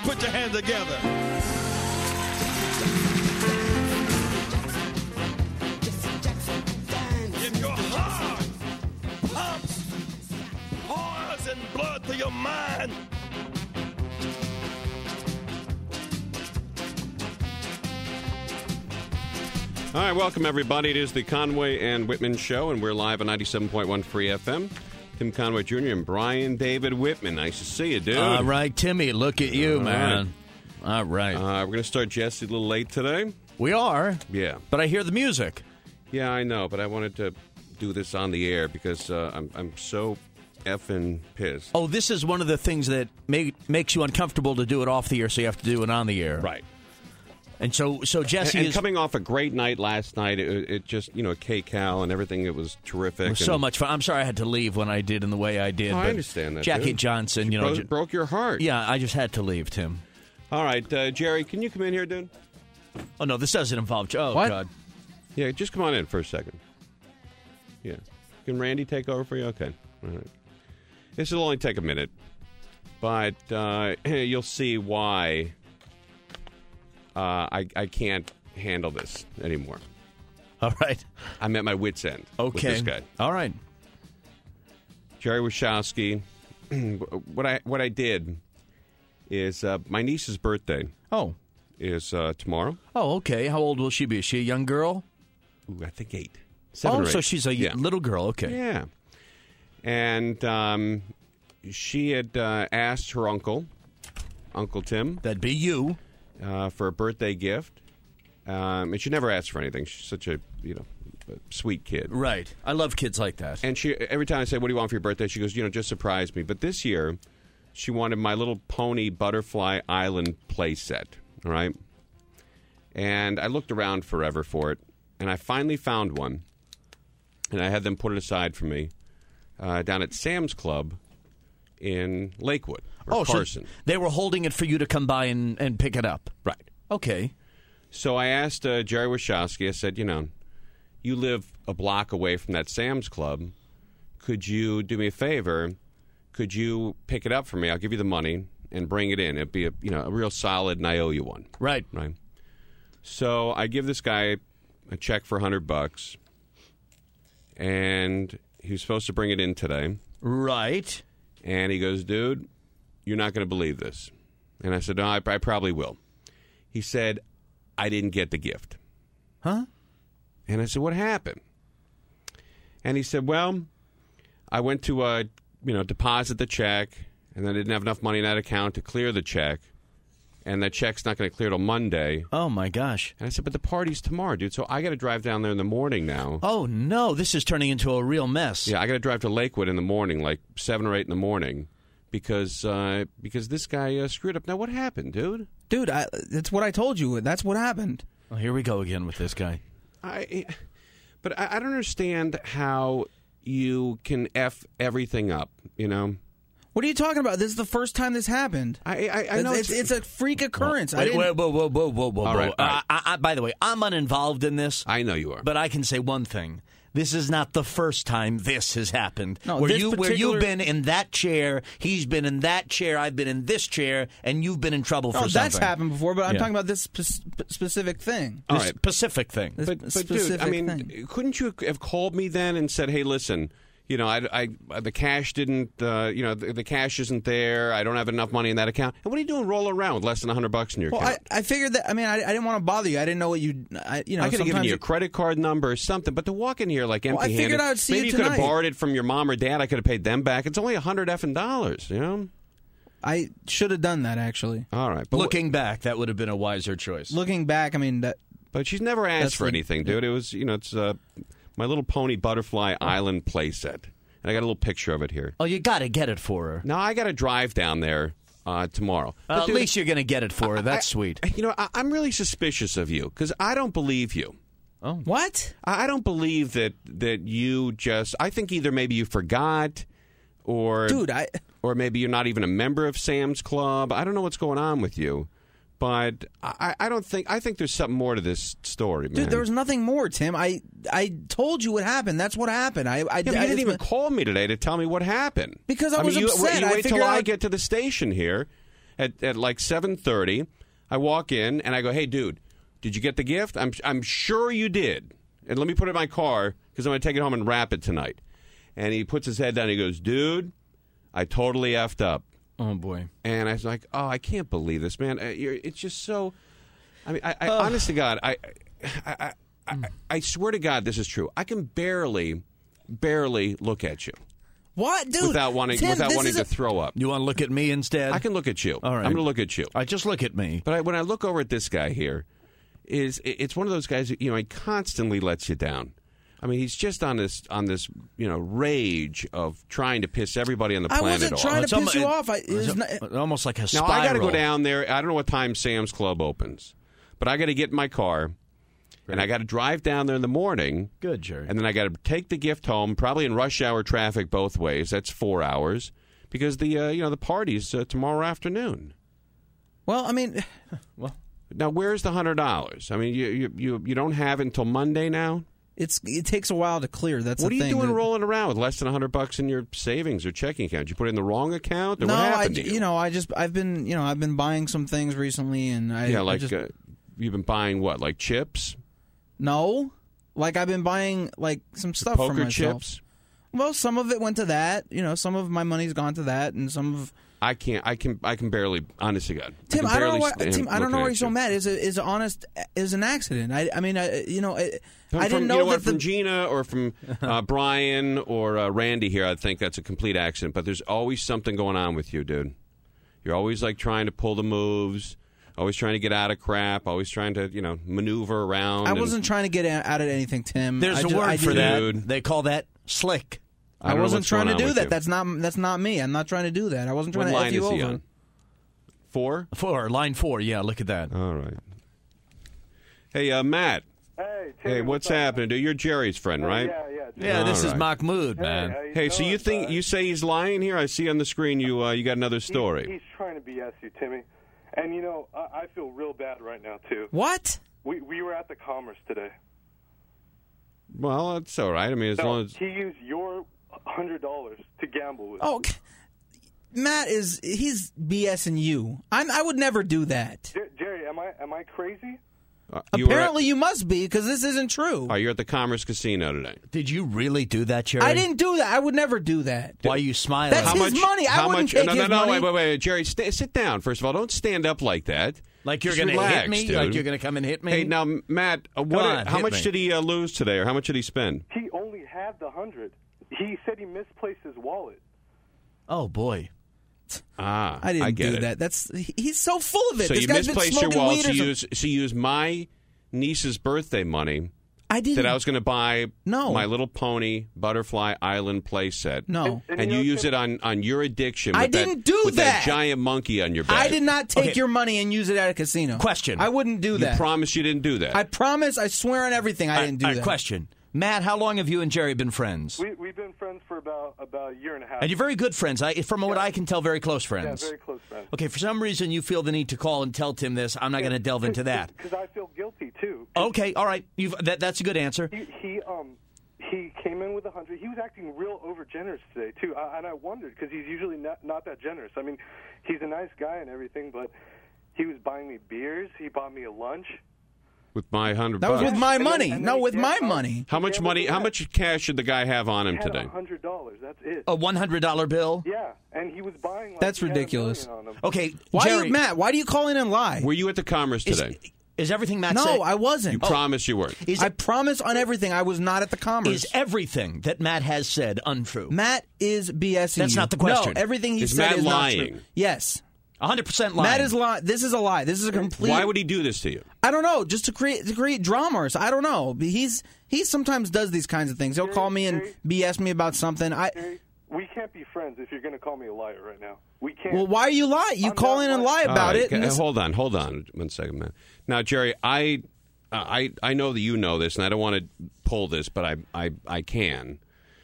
put your hands together. If your heart pumps poison blood to your mind, all right, welcome, everybody. It is the Conway and Whitman Show, and we're live on 97.1 Free FM. Tim Conway Jr. and Brian David Whitman. Nice to see you, dude. All right, Timmy, look at you, man. Right. All right. We're going to start Jesse a little late today. We are. Yeah. But I hear the music. Yeah, I know, but I wanted to do this on the air because I'm so effing pissed. Oh, this is one of the things that makes you uncomfortable to do it off the air, so you have to do it on the air. Right. And so Jesse and is coming off a great night last night. It just, K-Cal and everything. It was terrific. It was so much fun. I'm sorry I had to leave when I did in the way I did. Oh, but I understand that. Jackie dude. Johnson, broke your heart. Yeah, I just had to leave, Tim. All right, Jerry, can you come in here, dude? Oh no, this doesn't involve. Oh what? God. Yeah, just come on in for a second. Yeah, can Randy take over for you? Okay. All right. This will only take a minute, but you'll see why. I can't handle this anymore. All right. I'm at my wit's end with Okay. this guy. All right. Jerry Wachowski. What I did is my niece's birthday is tomorrow. Oh, okay. How old will she be? Is she a young girl? Ooh, I think 8. 7 or 8. So she's a Yeah. little girl. Okay. Yeah. And she had asked her Uncle Tim, That'd be you. for a birthday gift. And she never asked for anything. She's such a sweet kid. Right. I love kids like that. And she every time I say, "What do you want for your birthday?" She goes, "Just surprise me." But this year, she wanted My Little Pony Butterfly Island playset. All right. And I looked around forever for it, and I finally found one. And I had them put it aside for me down at Sam's Club in Lakewood or Carson. So they were holding it for you to come by and pick it up. Right. Okay. So I asked Jerry Wachowski, I said, you live a block away from that Sam's Club. Could you do me a favor? Could you pick it up for me? I'll give you the money and bring it in. It'd be a real solid, and I owe you one. Right. Right. So I give this guy a check for $100, and he was supposed to bring it in today. Right. And he goes, "Dude, you're not going to believe this." And I said, "No, I probably will." He said, "I didn't get the gift." Huh? And I said, "What happened?" And he said, "Well, I went to deposit the check, and I didn't have enough money in that account to clear the check, and that check's not going to clear till Monday." Oh, my gosh. And I said, "But the party's tomorrow, dude, so I got to drive down there in the morning now." Oh, no. This is turning into a real mess. Yeah, I got to drive to Lakewood in the morning, like 7 or 8 in the morning, because this guy screwed up. Now, what happened, dude? Dude, that's what I told you. That's what happened. Well, here we go again with this guy. But I don't understand how you can F everything up, What are you talking about? This is the first time this happened. I know it's a freak occurrence. Wait, whoa. All right, all right. By the way, I'm uninvolved in this. I know you are. But I can say one thing. This is not the first time this has happened. No, where this you've been in that chair, he's been in that chair, I've been in this chair, and you've been in trouble for something. That's happened before, but I'm talking about this specific thing. All This right. specific thing. But dude, couldn't you have called me then and said, "Hey, listen, the cash didn't, the cash isn't there. I don't have enough money in that account." And what are you doing rolling around with less than $100 in your account? I figured that. I mean, I didn't want to bother you. I didn't know what you. I could have given you a credit card number or something, but to walk in here like empty-handed. I figured I would see maybe you you could have tonight. borrowed it from your mom or dad. I could have paid them back. It's only $100. I should have done that, actually. All right. But Looking back, that would have been a wiser choice. Looking back, I mean, But she's never asked That's for the- anything, dude. It was, it's My Little Pony Butterfly Island playset. And I got a little picture of it here. Oh, you got to get it for her. Now, I got to drive down there tomorrow. But, At dude, least you're going to get it for her. That's sweet. I'm really suspicious of you because I don't believe you. Oh, what? I don't believe that you just. I think either maybe you forgot, or Dude, or maybe you're not even a member of Sam's Club. I don't know what's going on with you, but I don't think. I think there's something more to this story, man. Dude, there was nothing more, Tim. I told you what happened. That's what happened. You didn't even call me today to tell me what happened Because I was upset. You I wait till figured I out- get to the station here, at like 7:30. I walk in and I go, "Hey, dude, did you get the gift? I'm sure you did. And let me put it in my car because I'm going to take it home and wrap it tonight." And he puts his head down and he goes, "Dude, I totally effed up." Oh, boy. And I was like, "Oh, I can't believe this, man. It's just so." I mean, I honest to God, I swear to God, this is true. I can barely look at you. What, dude? Without wanting to throw up. You want to look at me instead? I can look at you. All right. I'm going to look at you. All right, just look at me. But when I look over at this guy here, it's one of those guys that, he constantly lets you down. I mean, he's just on this rage of trying to piss everybody on the planet off. I wasn't trying to piss you off. Almost like a spiral. Now, I got to go down there. I don't know what time Sam's Club opens, but I got to get in my car, and I got to drive down there in the morning. Good, Jerry. And then I got to take the gift home, probably in rush hour traffic both ways. That's 4 hours because the party's tomorrow afternoon. Well, I mean, now where's the $100? I mean, you don't have until Monday now. it takes a while to clear. That's what the are you thing. doing rolling around with less than $100 in your savings or checking account? Did you put it in the wrong account? Or what happened to you? I've been buying some things recently, and you've been buying what, like chips? No, like I've been buying like some stuff for poker myself. chips. Well, some of it went to that. Some of my money's gone to that, and some of. I can barely. Honest to God, Tim, I don't know why. Tim, I don't know why you're you're so mad. Is honest is an accident. I didn't know that from Gina or from Brian or Randy here. I think that's a complete accident. But there's always something going on with you, dude. You're always like trying to pull the moves. Always trying to get out of crap. Always trying to maneuver around. I wasn't trying to get out of anything, Tim. There's a word for that. Dude. They call that slick. I wasn't trying to do that. That's not me. I'm not trying to do that. I wasn't trying to F you over. What line is he on? 4? 4. Line 4. Yeah, look at that. All right. Hey, Matt. Hey, what's happening, dude? You're Jerry's friend, right? Yeah, this is Mahmoud, man. Hey, so you say he's lying here? I see on the screen you got another story. He's trying to BS you, Timmy. And, I feel real bad right now, too. What? We were at the Commerce today. Well, that's all right. I mean, as long as... He used your $100 to gamble with. Oh, Matt he's BSing you. I would never do that. Jerry, am I crazy? Apparently you must be, because this isn't true. Oh, you're at the Commerce Casino today. Did you really do that, Jerry? I didn't do that. I would never do that. Why are you smiling? That's his money. I wouldn't take his money. No, wait. Jerry, sit down, first of all. Don't stand up like that. Like you're going to hit me? Dude. Like you're going to come and hit me? Hey, now, Matt, how much did he lose today, or how much did he spend? He only had the 100. He said he misplaced his wallet. Oh, boy. I didn't do that. He's so full of it. So this you guy's misplaced been your wallet, weed so you used my niece's birthday money I didn't. that I was going to buy No. My Little Pony Butterfly Island playset. No. And you use it on your addiction I with didn't do with that giant monkey on your back. I did not take your money and use it at a casino. Question. I wouldn't do that. You promise you didn't do that? I promise. I swear on everything I didn't do that. Question. Matt, how long have you and Jerry been friends? We've been friends for about a year and a half. And you're very good friends. From what I can tell, very close friends. Yeah, very close friends. Okay, for some reason you feel the need to call and tell Tim this. I'm not going to delve into that. Because I feel guilty, too. Okay, all right. That's a good answer. He came in with 100. He was acting real over-generous today, too. And I wondered, because he's usually not that generous. I mean, he's a nice guy and everything, but he was buying me beers. He bought me a lunch. With my $100. That was with my money. With my money. How much money? How much cash did the guy have on him today? $100. That's it. A $100 bill? Yeah, and he was buying. Like, That's ridiculous. Okay, Jerry, Matt, why do you call in and lie? Were you at the Commerce today? Is everything Matt said? No, I wasn't. You promise you weren't. I promise on everything I was not at the Commerce. Is everything that Matt has said untrue? Matt is BSing That's you. not the question. No, everything he Is said Matt is lying? not true. Yes. 100% lying. Matt is lying. This is a lie. This is a complete... Why would he do this to you? I don't know. Just to create drama or so. I don't know. He sometimes does these kinds of things. He'll call me and BS me about something. We can't be friends if you're going to call me a liar right now. We can't. Well, why are you lying? You call in and lie about it. And Hold on 1 second, man. Now, Jerry, I know that you know this, and I don't want to pull this, but I can.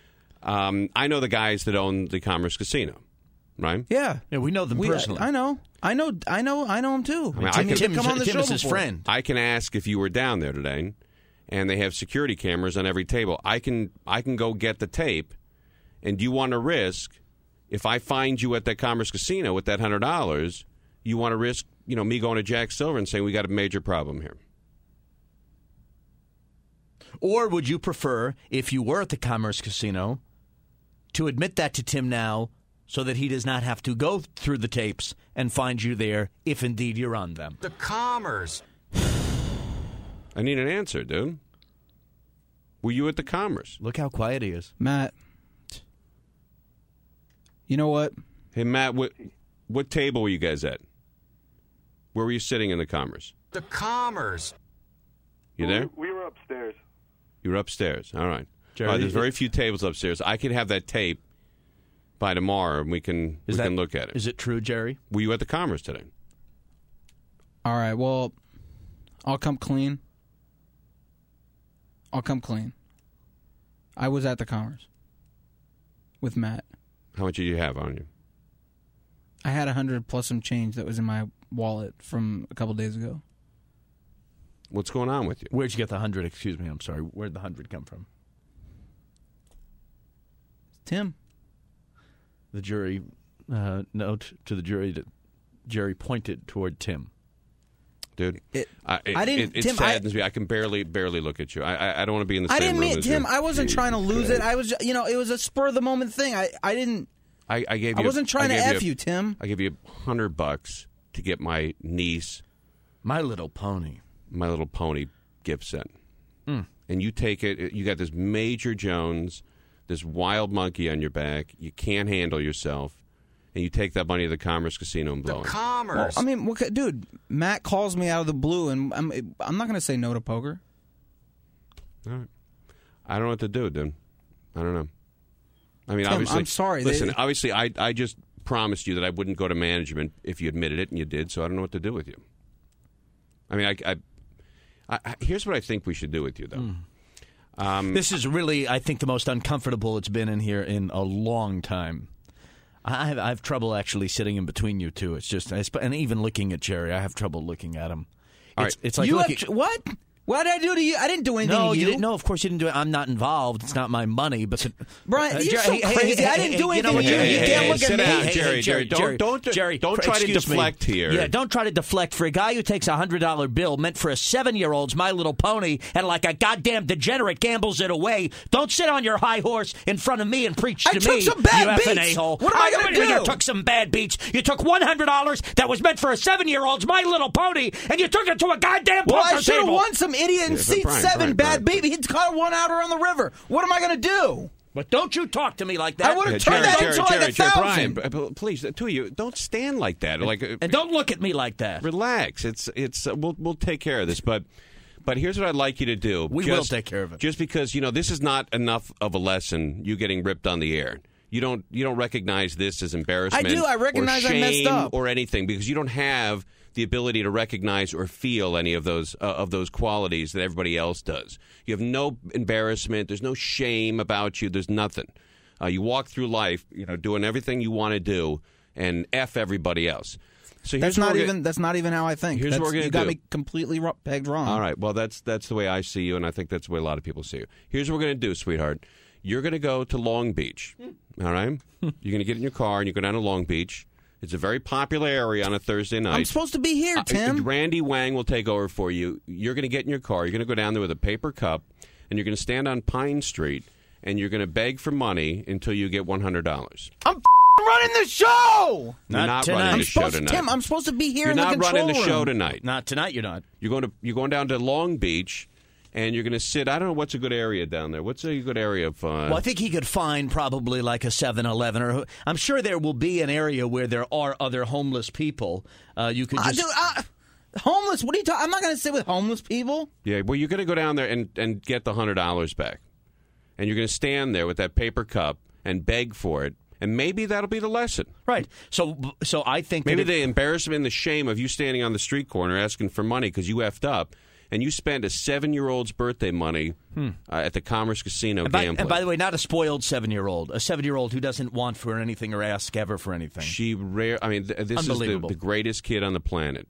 I know the guys that own the Commerce Casino, right? Yeah, we know them personally. I know them too. I mean, Tim come on the show is his before. friend. I can ask if you were down there today, and they have security cameras on every table. I can go get the tape. And do you want to risk, if I find you at that Commerce Casino with that $100, you want to risk, me going to Jack Silver and saying we got a major problem here? Or would you prefer, if you were at the Commerce Casino, to admit that to Tim now so that he does not have to go through the tapes and find you there if indeed you're on them? The Commerce. I need an answer, dude. Were you at the Commerce? Look how quiet he is. Matt, you know what? Hey, Matt, what table were you guys at? Where were you sitting in the Commerce? The Commerce. You there? We were upstairs. You were upstairs. All right. Jerry, All right, there's very few tables upstairs. I can have that tape by tomorrow, and we can look at it. Is it true, Jerry? Were you at the Commerce today? All right, well, I'll come clean. I was at the Commerce with Matt. How much did you have on you? I had 100 plus some change that was in my wallet from a couple days ago. What's going on with you? Where'd you get the 100? Excuse me, I'm sorry. Where'd the 100 come from? Tim. The jury note to the jury that Jerry pointed toward Tim. Dude, I didn't. It Tim, saddens me. I can barely look at you. I don't want to be in the same I didn't room mean as Tim. you. I wasn't trying to lose it. I was, it was a spur of the moment thing. I didn't. I gave you. I wasn't trying to F you, Tim. I gave you $100 to get my niece My Little Pony. My Little Pony gift set, and you take it. You got this Major Jones, this wild monkey on your back. You can't handle yourself. And you take that money to the Commerce Casino and blow it. The Commerce. Well, I mean, dude, Matt calls me out of the blue, and I'm not going to say no to poker. All right. I don't know what to do, dude. I don't know. I mean, Tim, obviously, I'm sorry. Listen, obviously, I just promised you that I wouldn't go to management if you admitted it, and you did. So I don't know what to do with you. I mean, here's what I think we should do with you, though. This is really, I think, the most uncomfortable it's been in here in a long time. I have trouble actually sitting in between you two. It's just, and even looking at Jerry, I have trouble looking at him. It's like what? What did I do to you? I didn't do anything to you. Didn't. No, of course you didn't do it. I'm not involved. It's not my money. But Brian, you're so crazy. I didn't do anything to you. You can't look at me. Jerry, don't try to deflect here. Yeah, don't try to deflect. For a guy who takes a $100 bill meant for a 7-year-old's My Little Pony and like a goddamn degenerate gambles it away, don't sit on your high horse in front of me and preach to me. I took some bad beats. beats. A-hole. What am I going to do? You took some bad beats. You took $100 that was meant for a 7-year-old's My Little Pony, and you took it to a goddamn poker table. Well, I should have won some idiot in seat Brian, 7 bad beat. He caught one outer on the river. What am I going to do? But don't you talk to me like that. I would have turned that into like 1,000. Brian, please, two of you, don't stand like that. And don't look at me like that. Relax. We'll take care of this, but here's what I'd like you to do. We will take care of it. Just because this is not enough of a lesson. You getting ripped on the air. You don't recognize this as embarrassment. I do. I recognize or shame I messed up or anything because you don't have the ability to recognize or feel any of those qualities that everybody else does. You have no embarrassment. There's no shame about you. There's nothing. You walk through life, doing everything you want to do, and F everybody else. So that's not even how I think. Here's what we're going to do. You got me completely pegged wrong. All right. Well, that's the way I see you, and I think that's the way a lot of people see you. Here's what we're going to do, sweetheart. You're going to go to Long Beach. All right. You're going to get in your car and you go down to Long Beach. It's a very popular area on a Thursday night. I'm supposed to be here, Tim. Randy Wang will take over for you. You're going to get in your car. You're going to go down there with a paper cup, and you're going to stand on Pine Street, and you're going to beg for money until you get $100. I'm running the show! You're not running the show tonight. Tim, I'm supposed to be here you're in the control room. You're not running the show tonight. Not tonight, you're not. You're going down to Long Beach, and you're going to sit. I don't know what's a good area down there. What's a good area of? Well, I think he could find probably like a 7-Eleven, or I'm sure there will be an area where there are other homeless people. You could just homeless. What are you talking? I'm not going to sit with homeless people. Yeah, well, you're going to go down there and get the $100 back, and you're going to stand there with that paper cup and beg for it. And maybe that'll be the lesson. Right. So I think maybe the embarrassment and the shame of you standing on the street corner asking for money because you effed up. And you spend a 7-year-old's birthday money at the Commerce Casino gambling. And by the way, not a spoiled 7-year-old. A 7-year-old who doesn't want for anything or ask ever for anything. This is the greatest kid on the planet.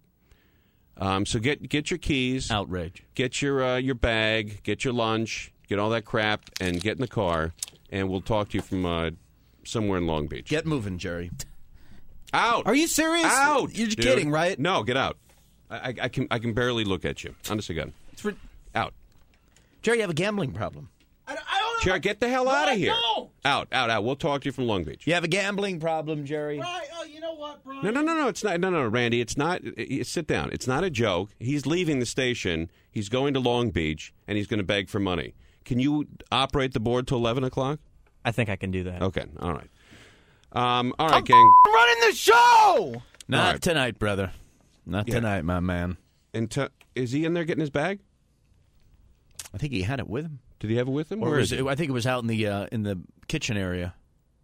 So get your keys. Outrage. Get your bag. Get your lunch. Get all that crap and get in the car. And we'll talk to you from somewhere in Long Beach. Get moving, Jerry. Out. Are you serious? Out. You're dude. kidding, right? No, get out. I can barely look at you. Honest to God. Out. Jerry, you have a gambling problem. I don't Jerry, get the hell out of here. No. Out. We'll talk to you from Long Beach. You have a gambling problem, Jerry. Right. Oh, you know what, Brian? No. It's not. No, Randy. It's not. Sit down. It's not a joke. He's leaving the station. He's going to Long Beach, and he's going to beg for money. Can you operate the board till 11 o'clock? I think I can do that. Okay. All right. All right, gang. Running the show. Not right. tonight, brother. Not tonight, my man. Is he in there getting his bag? I think he had it with him. Did he have it with him? Or is it? I think it was out in the kitchen area.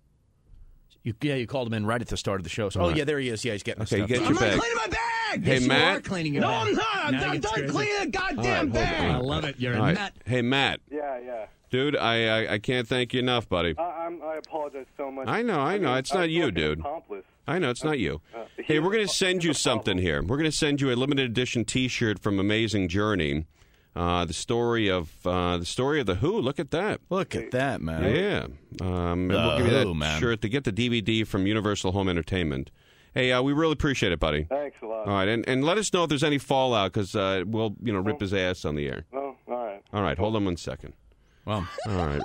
You called him in right at the start of the show. So, right. Yeah, there he is. Yeah, he's getting his stuff. Get your I'm bag. not cleaning my bag! Hey, You Matt. are cleaning your No, bag. I'm not. Now I'm done cleaning the goddamn bag. I love it. You're All a right. nut. Hey, Matt. Yeah. Dude, I can't thank you enough, buddy. I apologize so much. I know. It's not you, dude. Accomplice. I know, it's not you. Hey, we're going to send you something here. We're going to send you a limited edition T-shirt from Amazing Journey. The story of the Who. Look at that. Look at that, man. Yeah. And we'll give you that Who, man. shirt to get the DVD from Universal Home Entertainment. Hey, we really appreciate it, buddy. Thanks a lot. All right, and let us know if there's any fallout because we'll rip his ass on the air. Oh, all right. All right, hold on 1 second. Well, All right,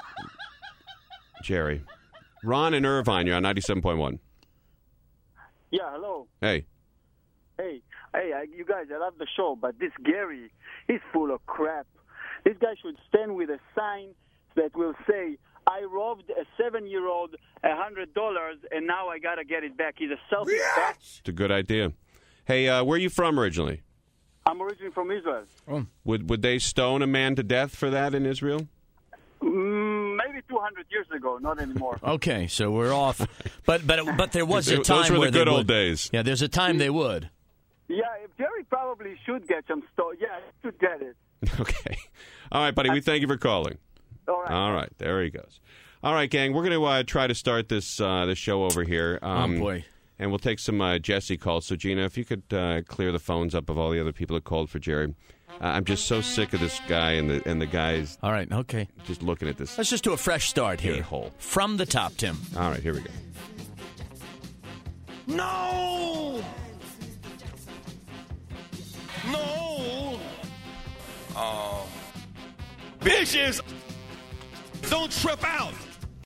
Jerry, Ron and Irvine, you're on 97.1. Yeah, hello. Hey. Hey, you guys, I love the show, but this Gary, he's full of crap. This guy should stand with a sign that will say, I robbed a 7-year-old $100, and now I got to get it back. He's a selfish bastard. It's a good idea. Hey, where are you from originally? I'm originally from Israel. Would they stone a man to death for that in Israel? Maybe 200 years ago, not anymore. okay, so we're off. But there was a Those time were where the good they old would. days. Yeah, there's a time they would. Yeah, Jerry probably should get some stuff. Yeah, he should get it. Okay. All right, buddy, we thank you for calling. All right. All right, there he goes. All right, gang, we're going to try to start this show over here. Oh, boy. And we'll take some Jesse calls. So, Gina, if you could clear the phones up of all the other people that called for Jerry. I'm just so sick of this guy and the guys. All right, okay. Just looking at this. Let's just do a fresh start here. A-hole. From the top, Tim. All right, here we go. No! Oh. Bitches! Don't trip out!